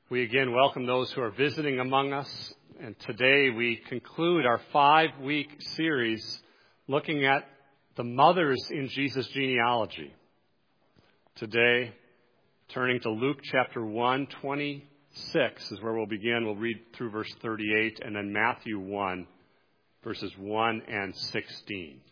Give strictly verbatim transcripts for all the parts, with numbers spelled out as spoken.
We again welcome those who are visiting among us, and today we conclude our five-week series looking at the mothers in Jesus' genealogy. Today, turning to Luke chapter one, twenty-six is where we'll begin. We'll read through verse thirty-eight, and then Matthew one, verses one and sixteen.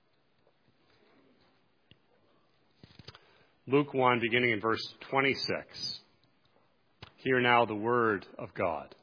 Luke one, beginning in verse twenty-six. Hear now the word of God.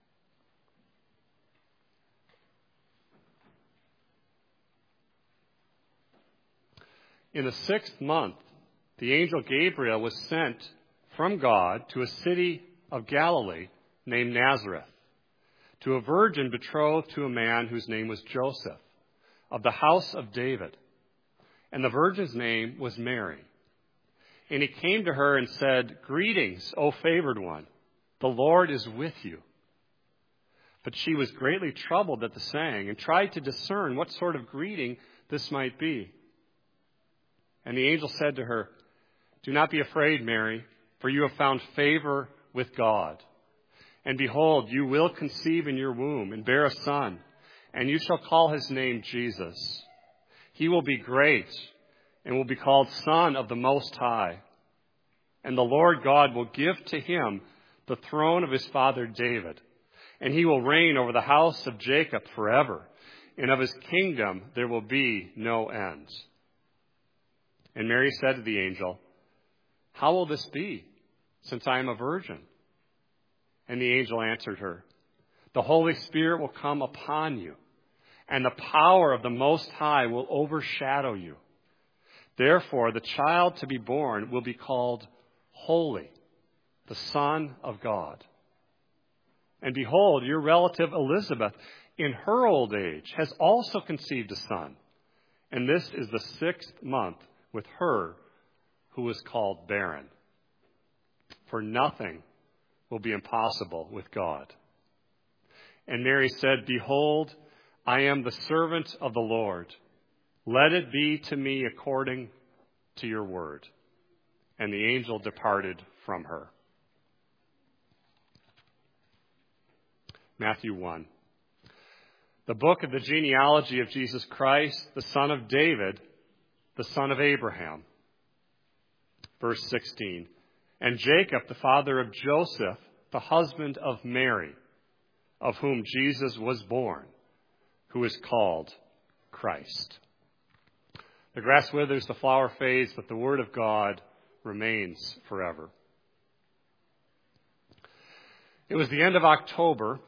In the sixth month, the angel Gabriel was sent from God to a city of Galilee named Nazareth, to a virgin betrothed to a man whose name was Joseph, of the house of David. And the virgin's name was Mary. And he came to her and said, "Greetings, O favored one, the Lord is with you." But she was greatly troubled at the saying and tried to discern what sort of greeting this might be. And the angel said to her, "Do not be afraid, Mary, for you have found favor with God. And behold, you will conceive in your womb and bear a son, and you shall call his name Jesus. He will be great and will be called Son of the Most High. And the Lord God will give to him the throne of his father David, and he will reign over the house of Jacob forever, and of his kingdom there will be no end." And Mary said to the angel, "How will this be, since I am a virgin?" And the angel answered her, "The Holy Spirit will come upon you, and the power of the Most High will overshadow you. Therefore, the child to be born will be called Holy, the Son of God. And behold, your relative Elizabeth, in her old age, has also conceived a son. And this is the sixth month with her who was called barren. For nothing will be impossible with God." And Mary said, "Behold, I am the servant of the Lord. Let it be to me according to your word." And the angel departed from her. Matthew one. The book of the genealogy of Jesus Christ, the son of David, the son of Abraham. Verse sixteen. And Jacob, the father of Joseph, the husband of Mary, of whom Jesus was born, who is called Christ. The grass withers, the flower fades, but the word of God remains forever. It was the end of October,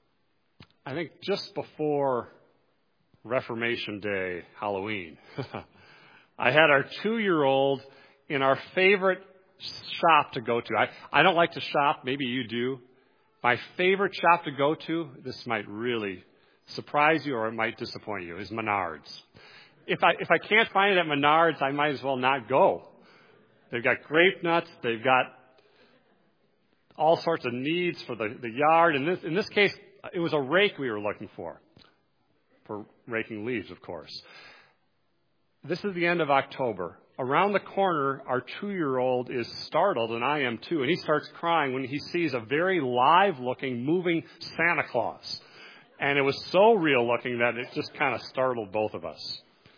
I think just before Reformation Day, Halloween. I had our two-year-old in our favorite shop to go to. I, I don't like to shop. Maybe you do. My favorite shop to go to, this might really surprise you or it might disappoint you, is Menards. If I if I can't find it at Menards, I might as well not go. They've got grape nuts. They've got all sorts of needs for the, the yard. In this, in this case, it was a rake we were looking for, for raking leaves, of course. This is the end of October. Around the corner, our two-year-old is startled, and I am too, and he starts crying when he sees a very live-looking, moving Santa Claus. And it was so real-looking that it just kind of startled both of us.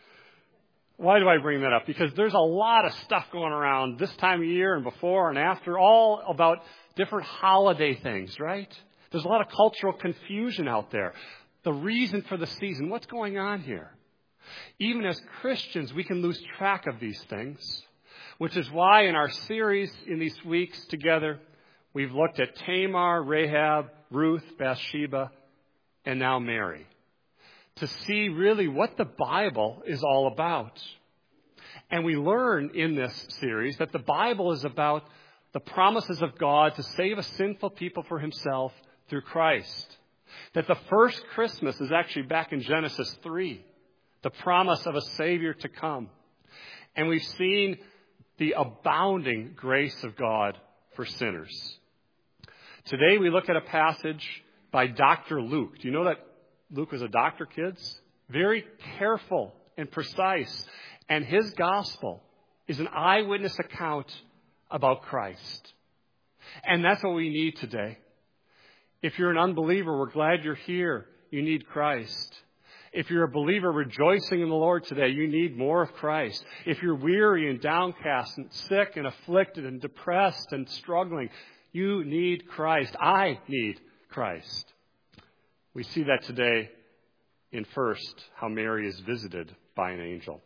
Why do I bring that up? Because there's a lot of stuff going around this time of year and before and after, all about different holiday things, right? There's a lot of cultural confusion out there. The reason for the season, what's going on here? Even as Christians, we can lose track of these things, which is why in our series in these weeks together, we've looked at Tamar, Rahab, Ruth, Bathsheba, and now Mary, to see really what the Bible is all about. And we learn in this series that the Bible is about the promises of God to save a sinful people for himself through Christ. That the first Christmas is actually back in Genesis three, the promise of a Savior to come. And we've seen the abounding grace of God for sinners. Today we look at a passage by Doctor Luke. Do you know that Luke was a doctor, kids? Very careful and precise. And his gospel is an eyewitness account about Christ. And that's what we need today. If you're an unbeliever, we're glad you're here. You need Christ. If you're a believer rejoicing in the Lord today, you need more of Christ. If you're weary and downcast and sick and afflicted and depressed and struggling, you need Christ. I need Christ. We see that today in first, how Mary is visited by an angel.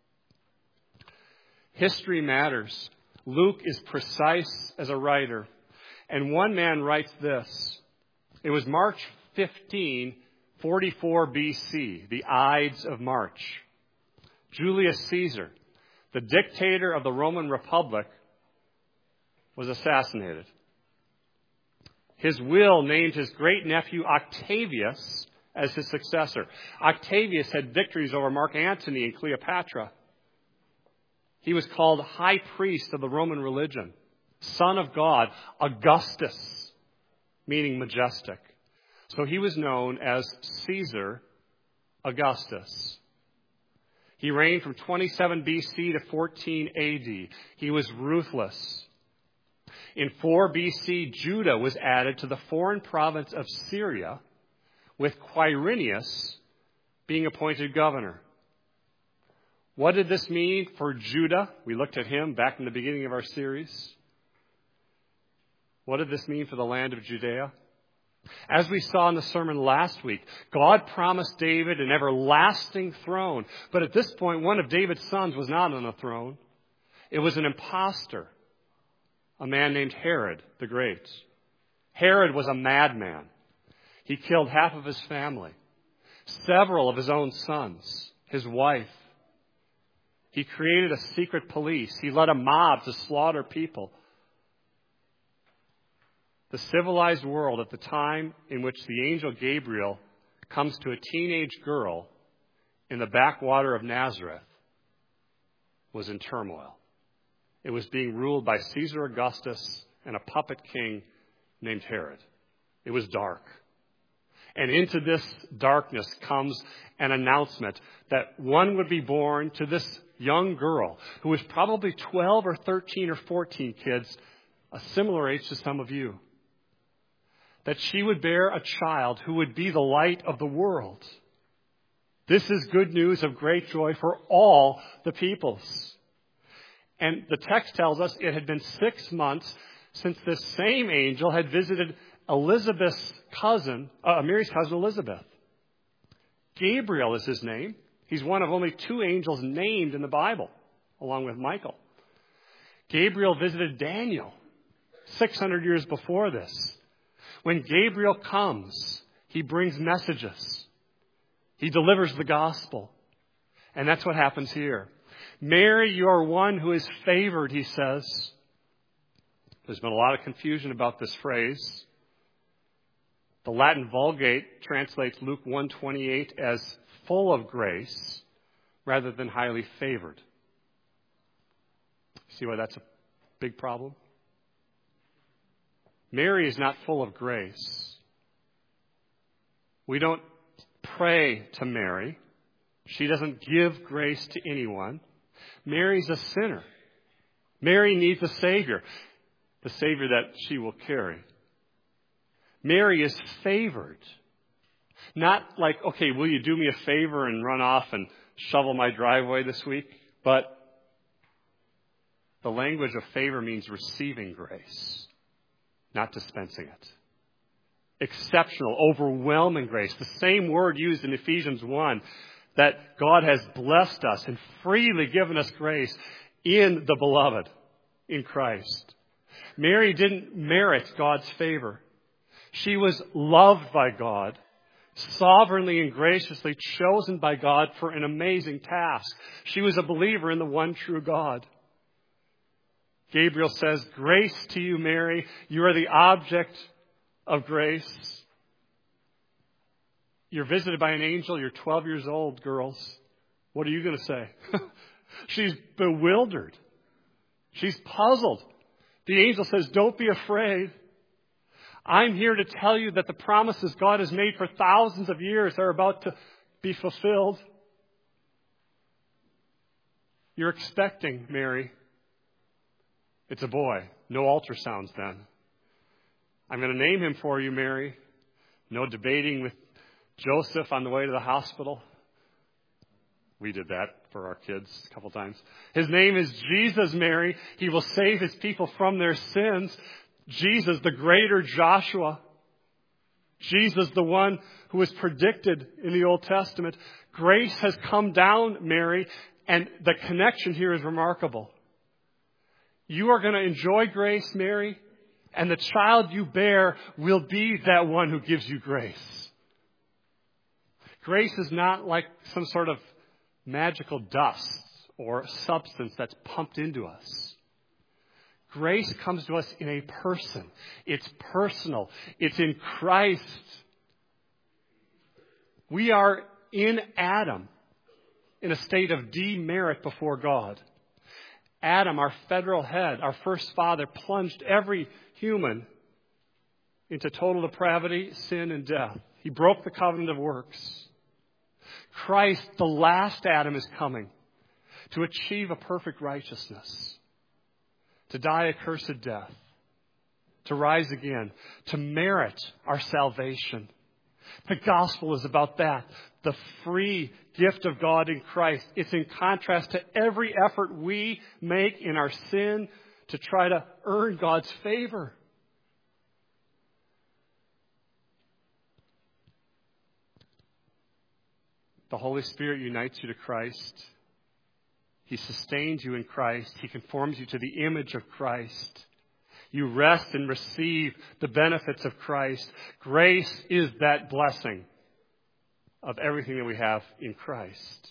History matters. Luke is precise as a writer. And one man writes this. It was March fifteenth, forty-four B C, the Ides of March. Julius Caesar, the dictator of the Roman Republic, was assassinated. His will named his great-nephew Octavius as his successor. Octavius had victories over Mark Antony and Cleopatra. He was called high priest of the Roman religion, son of God, Augustus, meaning majestic. So he was known as Caesar Augustus. He reigned from twenty-seven B C to fourteen A D. He was ruthless. In four B C, Judah was added to the foreign province of Syria, with Quirinius being appointed governor. What did this mean for Judah? We looked at him back in the beginning of our series. What did this mean for the land of Judea? As we saw in the sermon last week, God promised David an everlasting throne. But at this point, one of David's sons was not on the throne. It was an imposter, a man named Herod the Great. Herod was a madman. He killed half of his family, several of his own sons, his wife. He created a secret police. He led a mob to slaughter people. The civilized world at the time in which the angel Gabriel comes to a teenage girl in the backwater of Nazareth was in turmoil. It was being ruled by Caesar Augustus and a puppet king named Herod. It was dark. And into this darkness comes an announcement that one would be born to this young girl who was probably twelve or thirteen or fourteen, kids, a similar age to some of you. That she would bear a child who would be the light of the world. This is good news of great joy for all the peoples. And the text tells us it had been six months since this same angel had visited Elizabeth's cousin, uh, Mary's cousin Elizabeth. Gabriel is his name. He's one of only two angels named in the Bible, along with Michael. Gabriel visited Daniel six hundred years before this. When Gabriel comes, he brings messages. He delivers the gospel. And that's what happens here. Mary, you are one who is favored, he says. There's been a lot of confusion about this phrase. The Latin Vulgate translates Luke one twenty-eight as full of grace rather than highly favored. See why that's a big problem? Mary is not full of grace. We don't pray to Mary. She doesn't give grace to anyone. Mary's a sinner. Mary needs a Savior, the Savior that she will carry. Mary is favored. Not like, okay, will you do me a favor and run off and shovel my driveway this week? But the language of favor means receiving grace, not dispensing it. Exceptional, overwhelming grace. The same word used in Ephesians one, that God has blessed us and freely given us grace in the beloved, in Christ. Mary didn't merit God's favor. She was loved by God, sovereignly and graciously chosen by God for an amazing task. She was a believer in the one true God. Gabriel says, grace to you, Mary. You are the object of grace. You're visited by an angel. You're twelve years old, girls. What are you going to say? She's bewildered. She's puzzled. The angel says, don't be afraid. I'm here to tell you that the promises God has made for thousands of years are about to be fulfilled. You're expecting, Mary. It's a boy. No ultrasounds then. I'm going to name him for you, Mary. No debating with Joseph on the way to the hospital. We did that for our kids a couple times. His name is Jesus, Mary. He will save his people from their sins. Jesus, the greater Joshua. Jesus, the one who was predicted in the Old Testament. Grace has come down, Mary, and the connection here is remarkable. You are going to enjoy grace, Mary, and the child you bear will be that one who gives you grace. Grace is not like some sort of magical dust or substance that's pumped into us. Grace comes to us in a person. It's personal. It's in Christ. We are in Adam in a state of demerit before God. Adam, our federal head, our first father, plunged every human into total depravity, sin, and death. He broke the covenant of works. Christ, the last Adam, is coming to achieve a perfect righteousness, to die a cursed death, to rise again, to merit our salvation. The gospel is about that, the free gift of God in Christ. It's in contrast to every effort we make in our sin to try to earn God's favor. The Holy Spirit unites you to Christ. He sustains you in Christ. He conforms you to the image of Christ. You rest and receive the benefits of Christ. Grace is that blessing of everything that we have in Christ.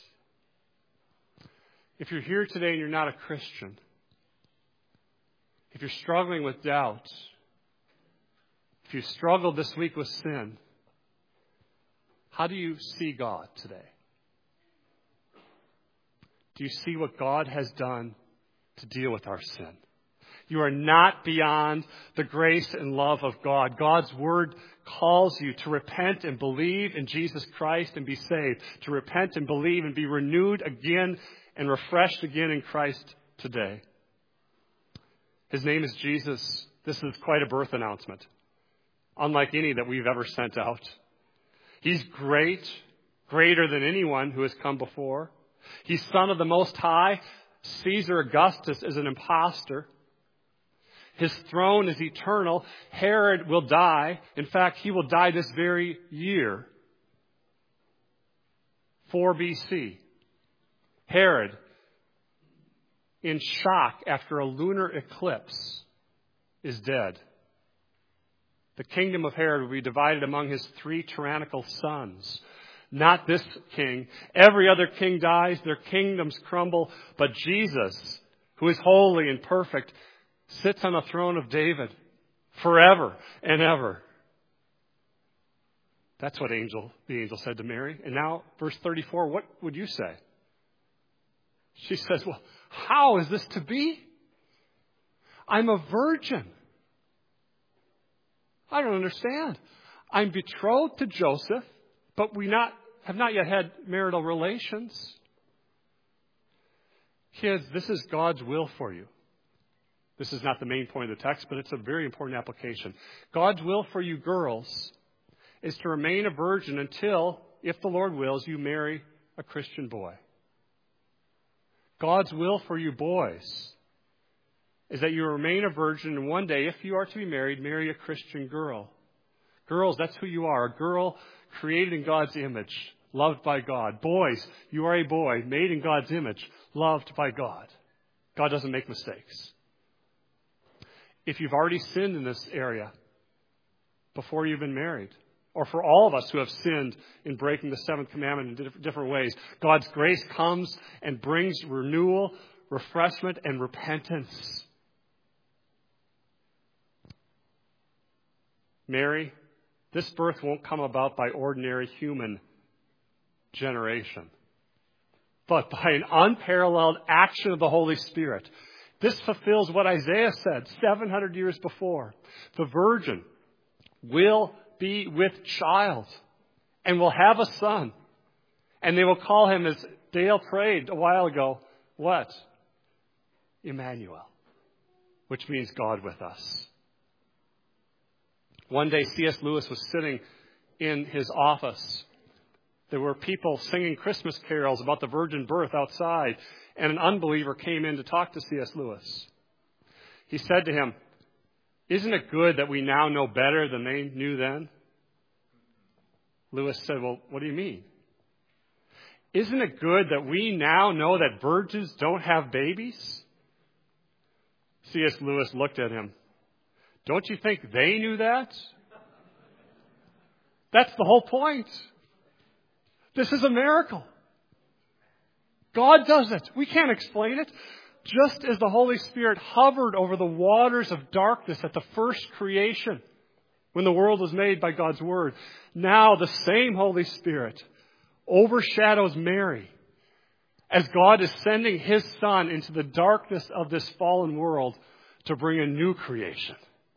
If you're here today and you're not a Christian, if you're struggling with doubt, if you struggled this week with sin, how do you see God today? Do you see what God has done to deal with our sin? You are not beyond the grace and love of God. God's word calls you to repent and believe in Jesus Christ and be saved. To repent and believe and be renewed again and refreshed again in Christ today. His name is Jesus. This is quite a birth announcement, unlike any that we've ever sent out. He's great, greater than anyone who has come before. He's Son of the Most High. Caesar Augustus is an imposter. His throne is eternal. Herod will die. In fact, he will die this very year. four B C. Herod, in shock after a lunar eclipse, is dead. The kingdom of Herod will be divided among his three tyrannical sons. Not this king. Every other king dies. Their kingdoms crumble. But Jesus, who is holy and perfect, sits on the throne of David forever and ever. That's what angel, the angel said to Mary. And now, verse thirty-four, what would you say? She says, well, how is this to be? I'm a virgin. I don't understand. I'm betrothed to Joseph, but we not have not yet had marital relations. Kids, this is God's will for you. This is not the main point of the text, but it's a very important application. God's will for you girls is to remain a virgin until, if the Lord wills, you marry a Christian boy. God's will for you boys is that you remain a virgin, and one day, if you are to be married, marry a Christian girl. Girls, that's who you are. A girl created in God's image, loved by God. Boys, you are a boy made in God's image, loved by God. God doesn't make mistakes. If you've already sinned in this area before you've been married, or for all of us who have sinned in breaking the seventh commandment in different ways, God's grace comes and brings renewal, refreshment, and repentance. Mary, this birth won't come about by ordinary human generation, but by an unparalleled action of the Holy Spirit. This fulfills what Isaiah said seven hundred years before. The virgin will be with child and will have a son. And they will call him, as Dale prayed a while ago, what? Emmanuel, which means God with us. One day, C S. Lewis was sitting in his office. There were people singing Christmas carols about the virgin birth outside, and an unbeliever came in to talk to C S. Lewis. He said to him, "Isn't it good that we now know better than they knew then?" Lewis said, "Well, what do you mean?" "Isn't it good that we now know that virgins don't have babies?" C S. Lewis looked at him. "Don't you think they knew that?" That's the whole point. This is a miracle. God does it. We can't explain it. Just as the Holy Spirit hovered over the waters of darkness at the first creation, when the world was made by God's Word, now the same Holy Spirit overshadows Mary as God is sending His Son into the darkness of this fallen world to bring a new creation.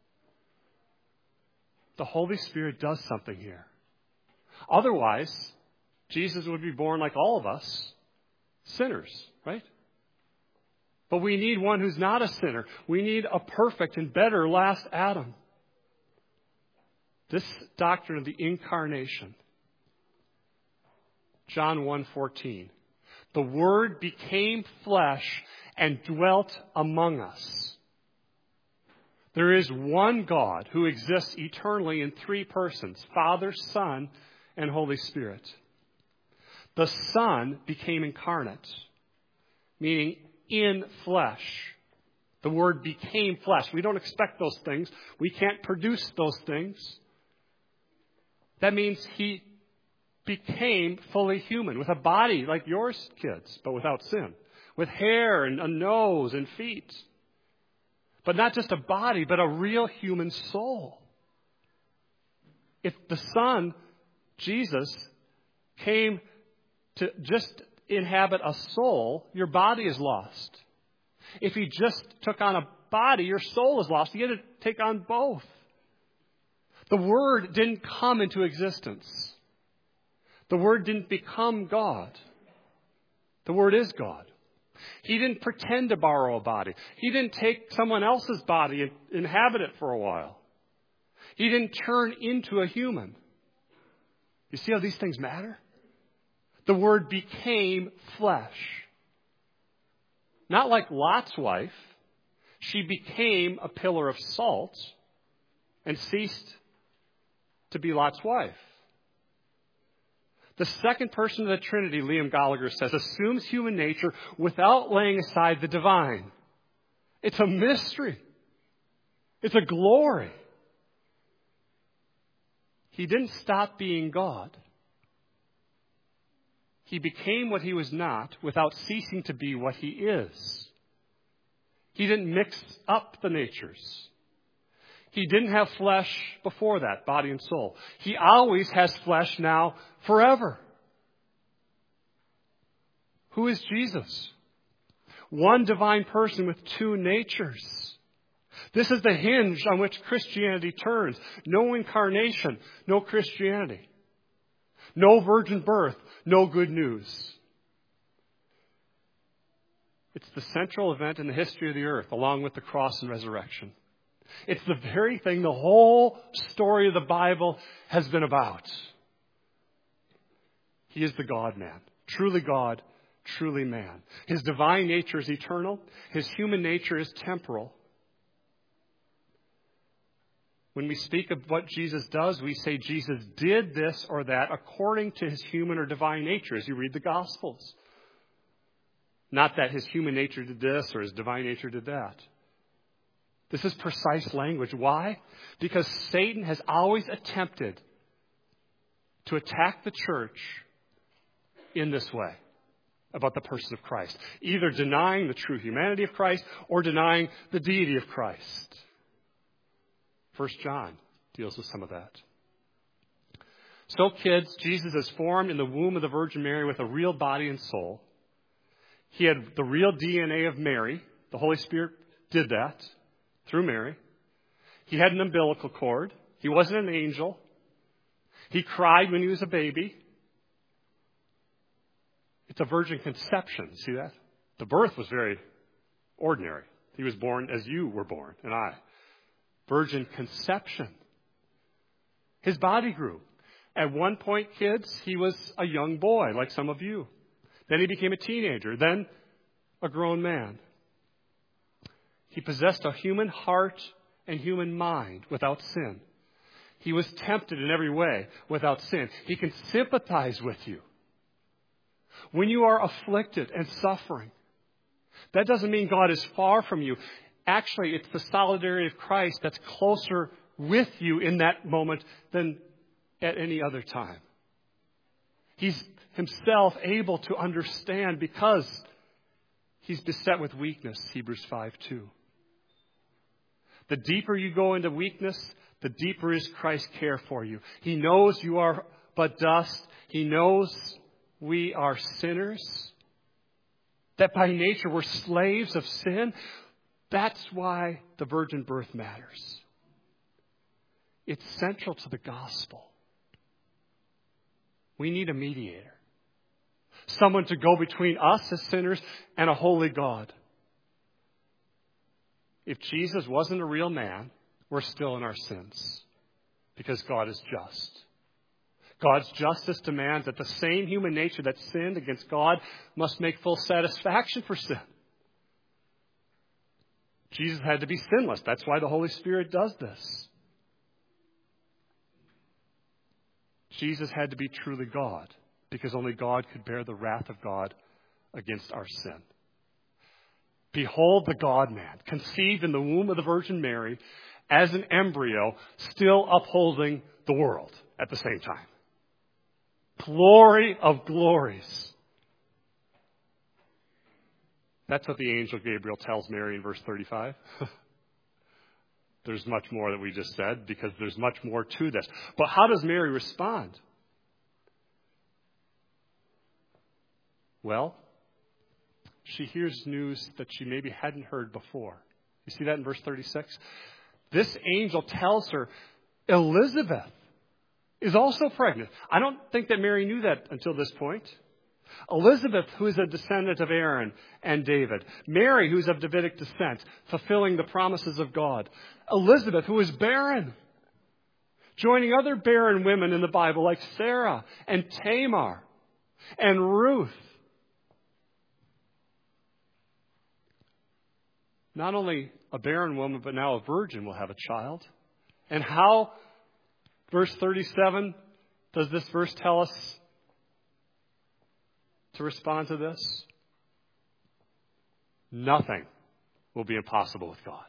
The Holy Spirit does something here. Otherwise, Jesus would be born like all of us, sinners, right? But we need one who's not a sinner. We need a perfect and better last Adam. This doctrine of the incarnation. John one fourteen. The Word became flesh and dwelt among us. There is one God who exists eternally in three persons, Father, Son, and Holy Spirit. The Son became incarnate, meaning in flesh. The Word became flesh. We don't expect those things. We can't produce those things. That means He became fully human, with a body like yours, kids, but without sin, with hair and a nose and feet. But not just a body, but a real human soul. If the Son, Jesus, came to just inhabit a soul, your body is lost. If He just took on a body, your soul is lost. You had to take on both. The Word didn't come into existence. The Word didn't become God. The Word is God. He didn't pretend to borrow a body. He didn't take someone else's body and inhabit it for a while. He didn't turn into a human. You see how these things matter? The Word became flesh. Not like Lot's wife. She became a pillar of salt and ceased to be Lot's wife. The second person of the Trinity, Liam Gallagher says, assumes human nature without laying aside the divine. It's a mystery. It's a glory. He didn't stop being God. He became what He was not without ceasing to be what He is. He didn't mix up the natures. He didn't have flesh before that, body and soul. He always has flesh now, forever. Who is Jesus? One divine person with two natures. This is the hinge on which Christianity turns. No incarnation, no Christianity. No virgin birth, no good news. It's the central event in the history of the earth, along with the cross and resurrection. It's the very thing the whole story of the Bible has been about. He is the God-man, truly God, truly man. His divine nature is eternal. His human nature is temporal. When we speak of what Jesus does, we say Jesus did this or that according to His human or divine nature as you read the Gospels. Not that His human nature did this or His divine nature did that. This is precise language. Why? Because Satan has always attempted to attack the church in this way about the person of Christ. Either denying the true humanity of Christ or denying the deity of Christ. First John deals with some of that. So kids, Jesus is formed in the womb of the Virgin Mary with a real body and soul. He had the real D N A of Mary. The Holy Spirit did that through Mary. He had an umbilical cord. He wasn't an angel. He cried when he was a baby. It's a virgin conception. See that? The birth was very ordinary. He was born as you were born, and I. Virgin conception. His body grew. At one point, kids, he was a young boy, like some of you. Then he became a teenager, then a grown man. He possessed a human heart and human mind without sin. He was tempted in every way without sin. He can sympathize with you. When you are afflicted and suffering, that doesn't mean God is far from you. Actually, it's the solidarity of Christ that's closer with you in that moment than at any other time. He's himself able to understand because he's beset with weakness, Hebrews five two. The deeper you go into weakness, the deeper is Christ's care for you. He knows you are but dust. He knows we are sinners, that by nature we're slaves of sin. That's why the virgin birth matters. It's central to the gospel. We need a mediator. Someone to go between us as sinners and a holy God. If Jesus wasn't a real man, we're still in our sins because God is just. God's justice demands that the same human nature that sinned against God must make full satisfaction for sin. Jesus had to be sinless. That's why the Holy Spirit does this. Jesus had to be truly God because only God could bear the wrath of God against our sin. Behold the God-man, conceived in the womb of the Virgin Mary as an embryo, still upholding the world at the same time. Glory of glories. That's what the angel Gabriel tells Mary in verse thirty-five. There's much more that we just said because there's much more to this. But how does Mary respond? Well, she hears news that she maybe hadn't heard before. You see that in verse thirty-six? This angel tells her, Elizabeth is also pregnant. I don't think that Mary knew that until this point. Elizabeth, who is a descendant of Aaron and David. Mary, who is of Davidic descent, fulfilling the promises of God. Elizabeth, who is barren. Joining other barren women in the Bible like Sarah and Tamar and Ruth. Not only a barren woman, but now a virgin will have a child. And how, verse thirty-seven, does this verse tell us to respond to this? Nothing will be impossible with God.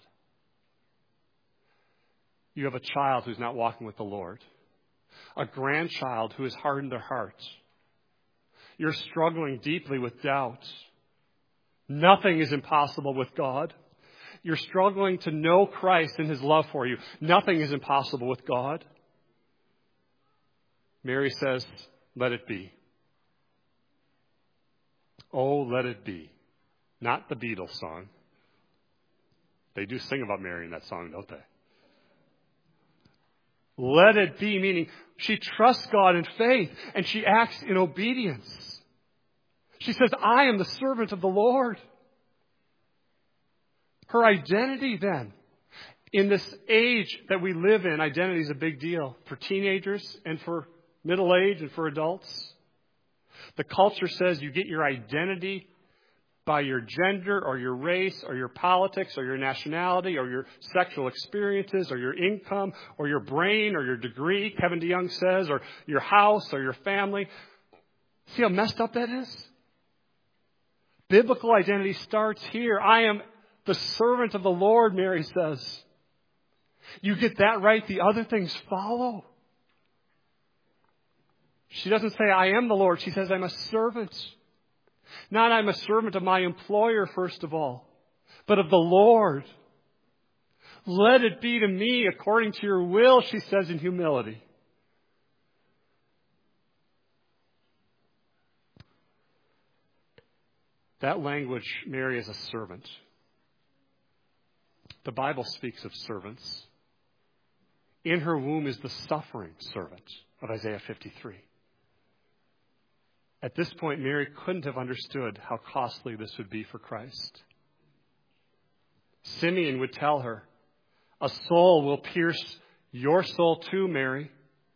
You have a child who's not walking with the Lord. A grandchild who has hardened their hearts. You're struggling deeply with doubt. Nothing is impossible with God. You're struggling to know Christ and His love for you. Nothing is impossible with God. Mary says, let it be. Oh, let it be. Not the Beatles song. They do sing about Mary in that song, don't they? Let it be, meaning she trusts God in faith and she acts in obedience. She says, I am the servant of the Lord. Her identity then, in this age that we live in, identity is a big deal for teenagers and for middle age and for adults. The culture says you get your identity by your gender or your race or your politics or your nationality or your sexual experiences or your income or your brain or your degree, Kevin DeYoung says, or your house or your family. See how messed up that is? Biblical identity starts here. I am the servant of the Lord, Mary says. You get that right, the other things follow. She doesn't say, I am the Lord. She says, I'm a servant. Not I'm a servant of my employer, first of all, but of the Lord. Let it be to me according to your will, she says in humility. That language, Mary is a servant. The Bible speaks of servants. In her womb is the suffering servant of Isaiah fifty-three. At this point, Mary couldn't have understood how costly this would be for Christ. Simeon would tell her, a soul will pierce your soul too, Mary,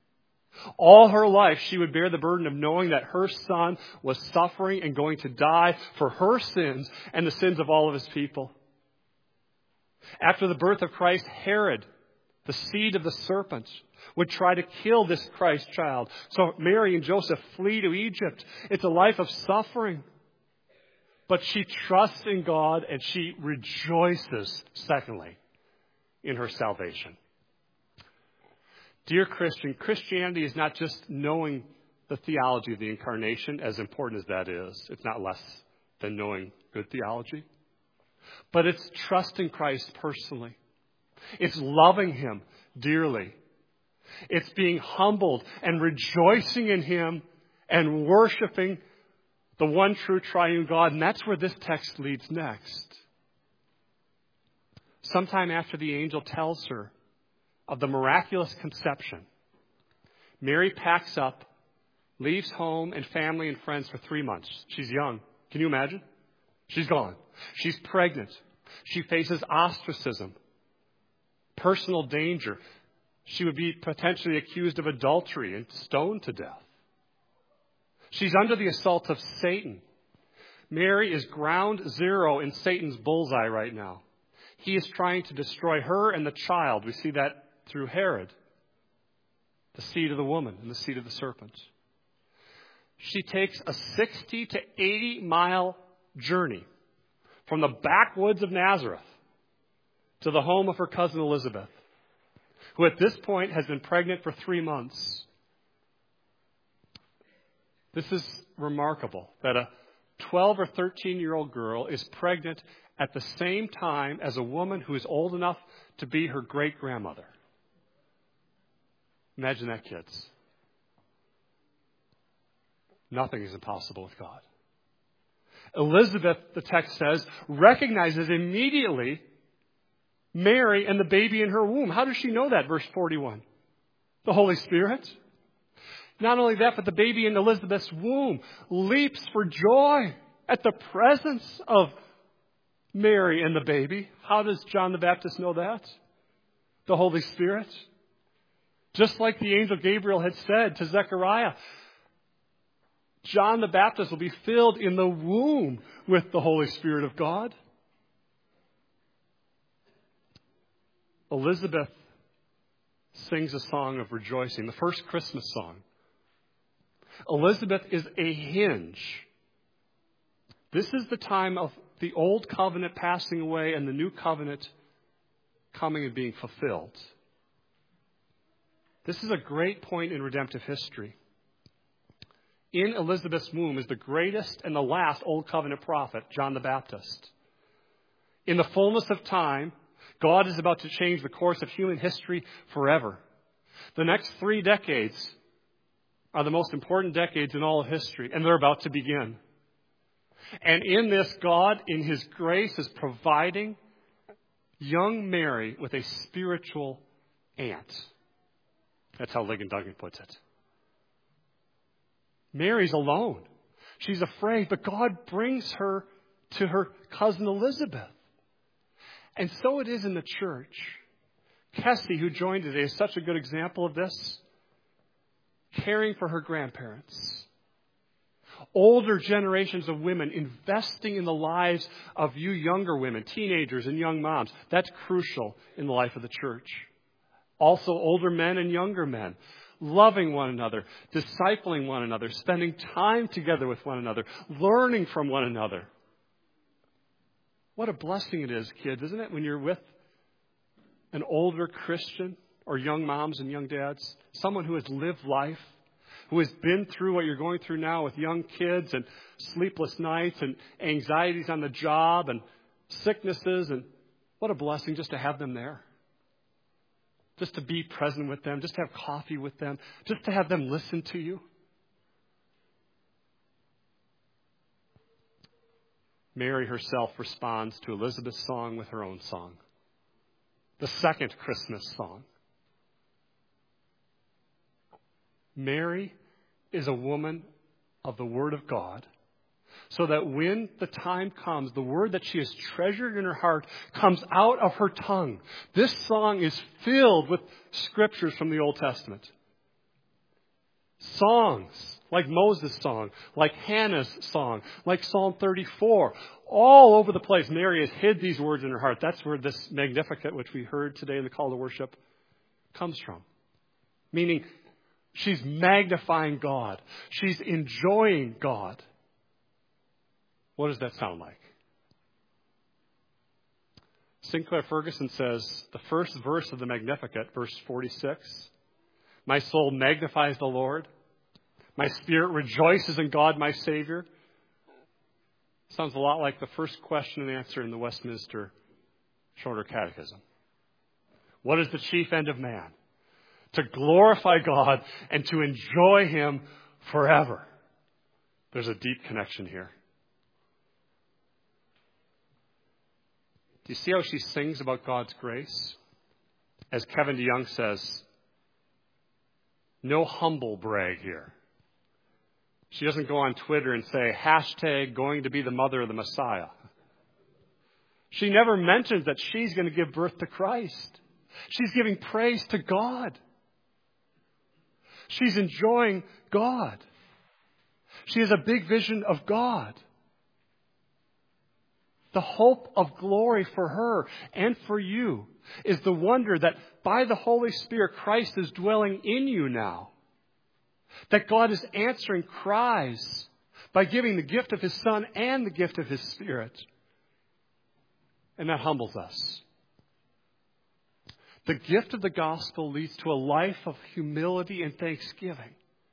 All her life, she would bear the burden of knowing that her son was suffering and going to die for her sins and the sins of all of his people. After the birth of Christ, Herod, the seed of the serpent, would try to kill this Christ child. So Mary and Joseph flee to Egypt. It's a life of suffering. But she trusts in God and she rejoices, secondly, in her salvation. Dear Christian, Christianity is not just knowing the theology of the incarnation, as important as that is. It's not less than knowing good theology. But it's trusting Christ personally. It's loving Him dearly. It's being humbled and rejoicing in Him and worshiping the one true triune God. And that's where this text leads next. Sometime after the angel tells her of the miraculous conception, Mary packs up, leaves home and family and friends for three months. She's young. Can you imagine? She's gone. She's pregnant. She faces ostracism, personal danger. She would be potentially accused of adultery and stoned to death. She's under the assault of Satan. Mary is ground zero in Satan's bullseye right now. He is trying to destroy her and the child. We see that through Herod, the seed of the woman and the seed of the serpent. She takes a sixty to eighty mile journey from the backwoods of Nazareth to the home of her cousin Elizabeth, who at this point has been pregnant for three months. This is remarkable that a twelve or thirteen-year-old girl is pregnant at the same time as a woman who is old enough to be her great-grandmother. Imagine that, kids. Nothing is impossible with God. Elizabeth, the text says, recognizes immediately Mary and the baby in her womb. How does she know that? Verse forty-one. The Holy Spirit. Not only that, but the baby in Elizabeth's womb leaps for joy at the presence of Mary and the baby. How does John the Baptist know that? The Holy Spirit. Just like the angel Gabriel had said to Zechariah, John the Baptist will be filled in the womb with the Holy Spirit of God. Elizabeth sings a song of rejoicing, the first Christmas song. Elizabeth is a hinge. This is the time of the old covenant passing away and the new covenant coming and being fulfilled. This is a great point in redemptive history. In Elizabeth's womb is the greatest and the last old covenant prophet, John the Baptist. In the fullness of time, God is about to change the course of human history forever. The next three decades are the most important decades in all of history, and they're about to begin. And in this, God, in His grace, is providing young Mary with a spiritual aunt. That's how Ligon Duncan puts it. Mary's alone. She's afraid, but God brings her to her cousin Elizabeth. And so it is in the church. Kessie, who joined today, is such a good example of this. Caring for her grandparents. Older generations of women investing in the lives of you younger women, teenagers and young moms. That's crucial in the life of the church. Also older men and younger men. Loving one another, discipling one another, spending time together with one another, learning from one another. What a blessing it is, kids, isn't it, when you're with an older Christian or young moms and young dads, someone who has lived life, who has been through what you're going through now with young kids and sleepless nights and anxieties on the job and sicknesses. And what a blessing just to have them there. Just to be present with them, just to have coffee with them, just to have them listen to you. Mary herself responds to Elizabeth's song with her own song. The second Christmas song. Mary is a woman of the Word of God, so that when the time comes, the word that she has treasured in her heart comes out of her tongue. This song is filled with scriptures from the Old Testament. Songs, like Moses' song, like Hannah's song, like Psalm thirty-four, all over the place. Mary has hid these words in her heart. That's where this Magnificat, which we heard today in the call to worship, comes from. Meaning, she's magnifying God. She's enjoying God. What does that sound like? Sinclair Ferguson says, the first verse of the Magnificat, verse forty-six, my soul magnifies the Lord. My spirit rejoices in God, my Savior. Sounds a lot like the first question and answer in the Westminster Shorter Catechism. What is the chief end of man? To glorify God and to enjoy Him forever. There's a deep connection here. Do you see how she sings about God's grace? As Kevin DeYoung says, no humble brag here. She doesn't go on Twitter and say, hashtag going to be the mother of the Messiah. She never mentions that she's going to give birth to Christ. She's giving praise to God. She's enjoying God. She has a big vision of God. The hope of glory for her and for you is the wonder that by the Holy Spirit, Christ is dwelling in you now. That God is answering cries by giving the gift of His Son and the gift of His Spirit. And that humbles us. The gift of the gospel leads to a life of humility and thanksgiving.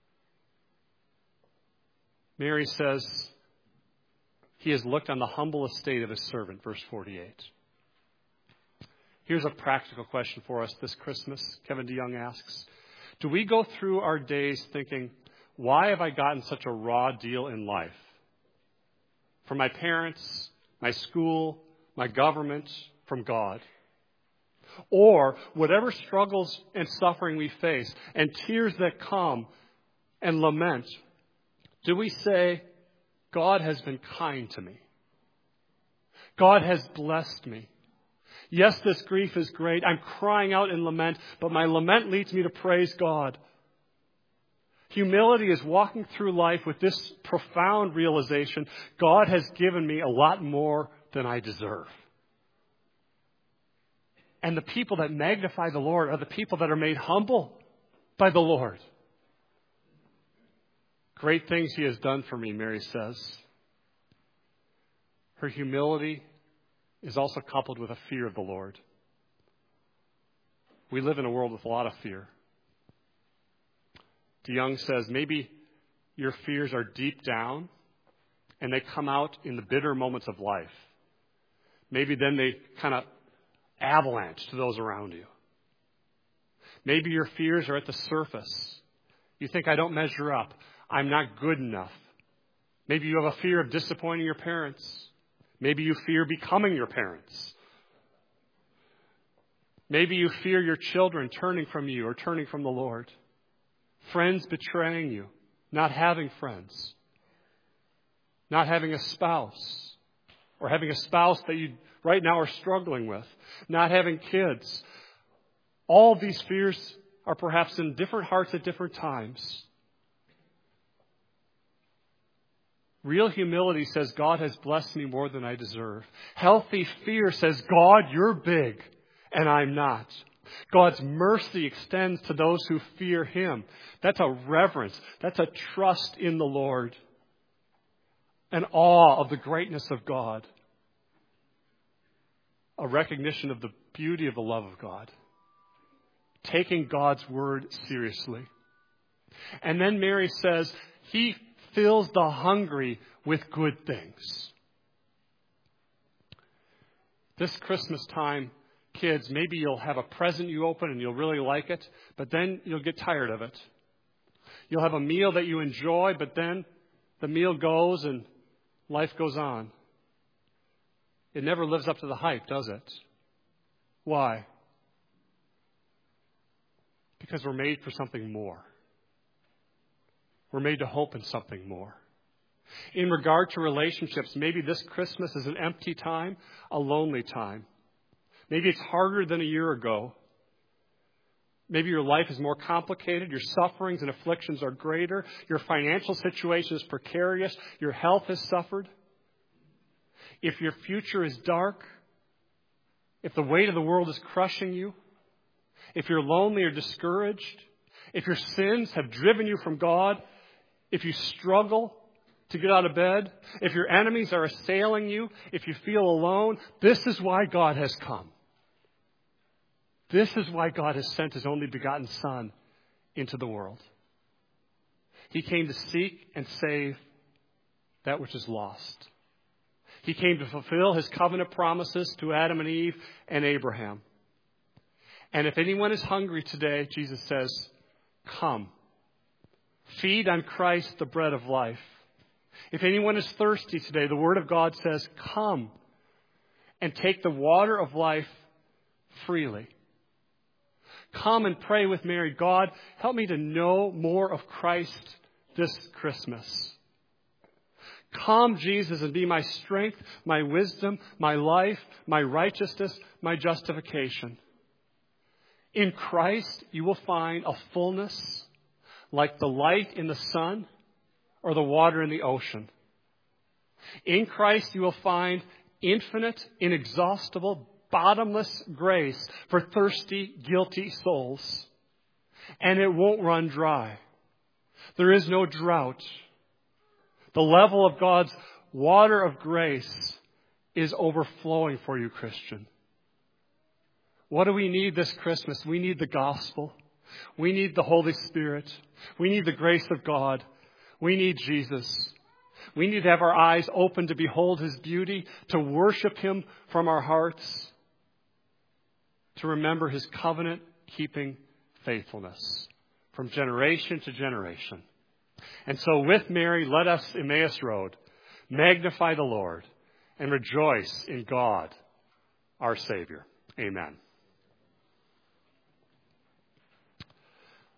Mary says, He has looked on the humble estate of His servant, verse forty-eight. Here's a practical question for us this Christmas. Kevin DeYoung asks, do we go through our days thinking, why have I gotten such a raw deal in life? From my parents, my school, my government, from God. Or whatever struggles and suffering we face and tears that come and lament, do we say, God has been kind to me. God has blessed me. Yes, this grief is great. I'm crying out in lament, but my lament leads me to praise God. Humility is walking through life with this profound realization, God has given me a lot more than I deserve. And the people that magnify the Lord are the people that are made humble by the Lord. Great things He has done for me, Mary says. Her humility is also coupled with a fear of the Lord. We live in a world with a lot of fear. DeYoung says maybe your fears are deep down and they come out in the bitter moments of life. Maybe then they kind of avalanche to those around you. Maybe your fears are at the surface. You think, I don't measure up. I'm not good enough. Maybe you have a fear of disappointing your parents. Maybe you fear becoming your parents. Maybe you fear your children turning from you or turning from the Lord. Friends betraying you. Not having friends. Not having a spouse. Or having a spouse that you right now are struggling with. Not having kids. All these fears are perhaps in different hearts at different times. Real humility says, God has blessed me more than I deserve. Healthy fear says, God, you're big and I'm not. God's mercy extends to those who fear Him. That's a reverence. That's a trust in the Lord. An awe of the greatness of God. A recognition of the beauty of the love of God. Taking God's word seriously. And then Mary says, He fills the hungry with good things. This Christmas time, kids, maybe you'll have a present you open and you'll really like it, but then you'll get tired of it. You'll have a meal that you enjoy, but then the meal goes and life goes on. It never lives up to the hype, does it? Why? Because we're made for something more. We're made to hope in something more. In regard to relationships, maybe this Christmas is an empty time, a lonely time. Maybe it's harder than a year ago. Maybe your life is more complicated. Your sufferings and afflictions are greater. Your financial situation is precarious. Your health has suffered. If your future is dark, if the weight of the world is crushing you, if you're lonely or discouraged, if your sins have driven you from God, if you struggle to get out of bed, if your enemies are assailing you, if you feel alone, this is why God has come. This is why God has sent His only begotten Son into the world. He came to seek and save that which is lost. He came to fulfill His covenant promises to Adam and Eve and Abraham. And if anyone is hungry today, Jesus says, come. Feed on Christ, the bread of life. If anyone is thirsty today, the Word of God says, come and take the water of life freely. Come and pray with Mary. God, help me to know more of Christ this Christmas. Come, Jesus, and be my strength, my wisdom, my life, my righteousness, my justification. In Christ, you will find a fullness like the light in the sun or the water in the ocean. In Christ, you will find infinite, inexhaustible, bottomless grace for thirsty, guilty souls. And it won't run dry. There is no drought. The level of God's water of grace is overflowing for you, Christian. What do we need this Christmas? We need the gospel. We need the Holy Spirit. We need the grace of God. We need Jesus. We need to have our eyes open to behold His beauty, to worship Him from our hearts, to remember His covenant-keeping faithfulness from generation to generation. And so with Mary, let us, Emmaus Road, magnify the Lord and rejoice in God, our Savior. Amen.